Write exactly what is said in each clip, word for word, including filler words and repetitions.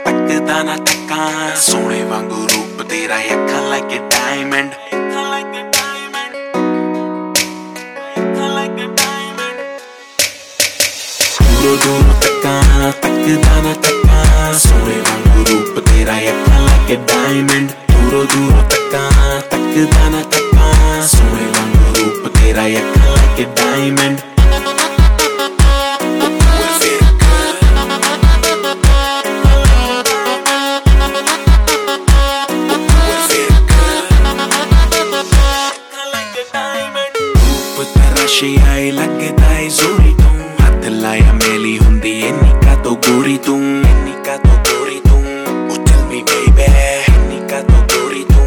तकदा ना तक्का सोने वांगू रूप तेरा अखां like a diamond दूरों दूरों तक्का तकदा ना तक्का सोने वांगू रूप तेरा अखां like a diamond दूरों दूरों तक्का तकदा ना तक्का सोने वांगू रूप तेरा अखां like a diamond आई लगदा है जोरी तू हाथ लाया मेली हुंदी इन्नी का तो गोरी तू इन्नी का तो गोरी तू oh tell me baby इन्नी का तो गोरी तू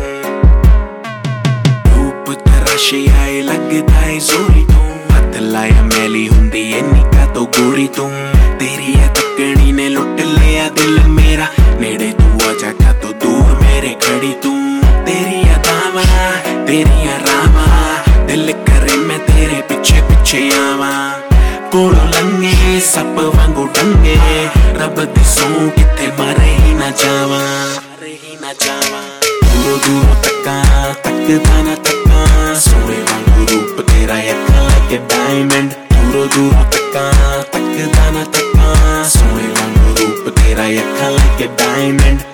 रूप तेरा आई लगदा है जोरी तू हाथ लाया मेली हुंदी इन्नी का तो गोरी तू तेरी है तकनी ने लुट लिया दिल मेरा नेड़े तू आजा का तो दूर मेरे खड़ी तू तेरी अदावा तेरी रामा दिल करे मैं तेरे पीछे पीछे आवा कोलो लंगे सप वांगू डंगे रब दी सौ किथे मारे ही ना जावा मारे ही ना जावा दूरों दूरों तक्का तकदा ना तक्का सोने वांगू रूप तेरा अखां like a diamond दूरों दूरों तक्का तकदा ना तक्का सोने वांगू रूप तेरा अखां like a diamond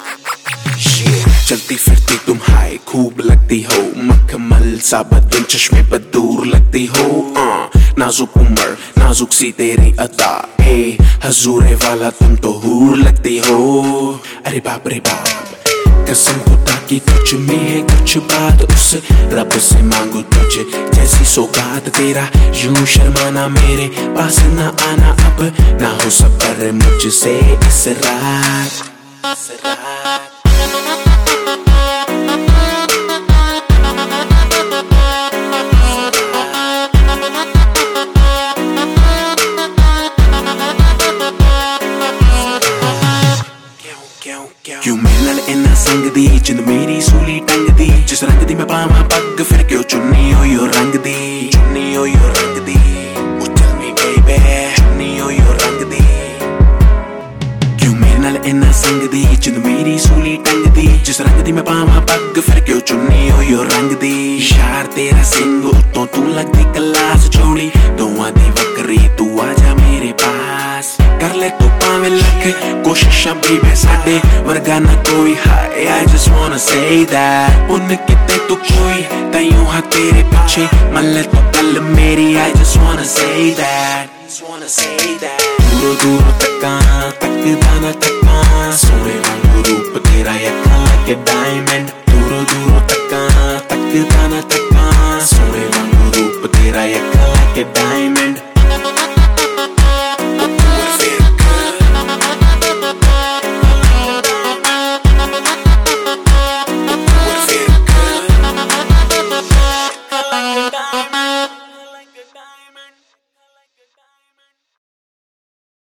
चलती फिरती तुम हाय खूब लगती हो मखमल सा बदन चश्मे पर दूर लगती हो नाजुक उम्र नाजुक सी तेरी अदा ए हजूरे वाला तुम तो हूर लगती हो अरे बाप रे बाप कसम खुदा की तुझ में है कुछ बात उस रब से मांगू तुझे जैसी सौगात तेरा यूं शर्माना मेरे पास ना आना अब ना हो सबर मुझसे इस रात इस रात क्यों मेरे नाल इन्ना संगदी जिंद मेरी सूली टंगदी जिस रंग दी मैं पावां पग फिर क्यों चुन्नी होई ओ रंग दी चुन्नी होई ओ रंग दी oh tell me baby चुन्नी होई ओ रंग दी क्यों मेरे नाल इन्ना संगदी जिंद मेरी सूली टंगदी जिस रंग दी मैं पावां पग फिर क्यों चुन्नी होई ओ रंग दी यार तेरा सिंग उत्तों तू लगदी क्लास चोली दोवां दी वकरी तू आजा मेरे पास कर ले तू पावे लख कोशिशां भी वे साडे वर्गा ना कोई हाय I just wanna say that उन किते तू कोई ताइयों हा तेरे पीछे मल्ले तो कल मेरी I just wanna say that just wanna say that दूरों दूरों तक्का तकदा ना तक्का सोने वांगू रूप तेरा अखां like a diamond दूरों दूरों तक्का तकदा